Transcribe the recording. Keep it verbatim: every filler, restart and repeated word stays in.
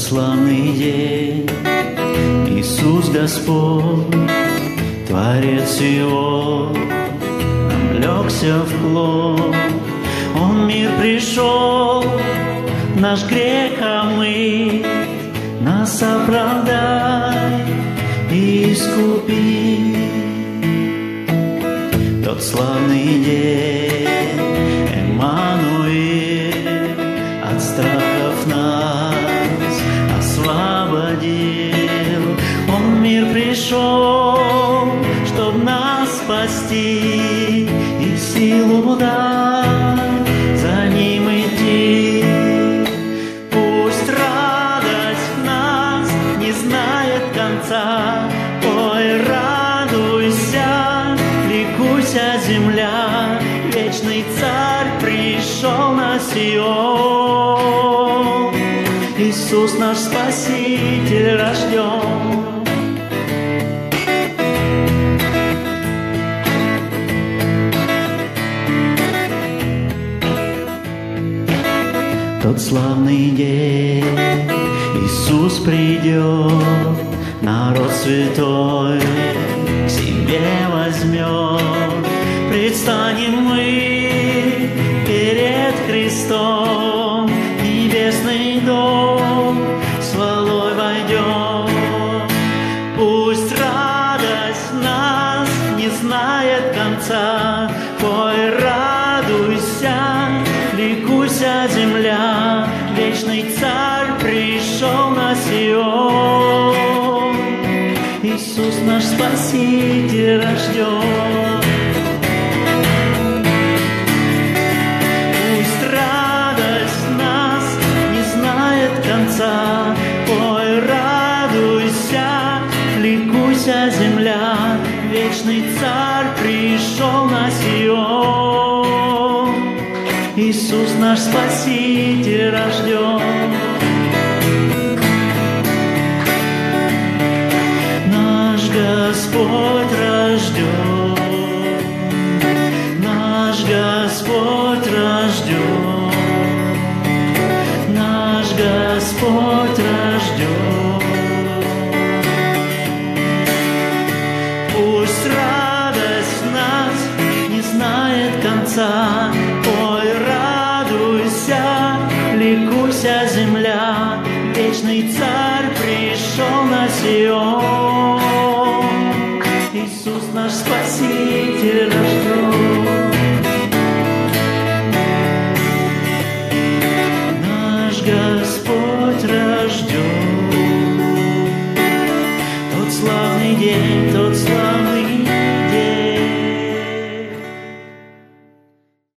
славный день, Иисус Господь, Творец всего, облегся в плоть. Он в мир пришел, наш грех омыть, нас оправдай и искупи. Тот славный день, Эммануил, от страхов нас освободил. Он в мир пришел, чтоб нас спасти и силу дать за ним идти. Пусть радость в нас не знает конца. Ой, радуйся, ликуйся, земля, вечный царь пришел на Сион. Иисус наш Спаситель рожден. Тот славный день, Иисус придет, народ святой к себе возьмет. Предстанем мы перед Христом, небесный дом с хвалой войдем. Пусть радость нас не знает конца. Ой, радуйся, ликуйся, земля, вечный царь пришел на Сион. Иисус наш Спаситель рожден. Пусть радость нас не знает конца. Ой, радуйся, ликуйся, земля, вечный царь пришел на Сион. Иисус наш Спаситель рожден. Наш Господь рожден, наш Господь рожден, наш Господь рожден. Пусть радость в нас не знает конца. Ой, радуйся, ликуйся, земля, вечный царь пришел на Сион. Иисус наш Спаситель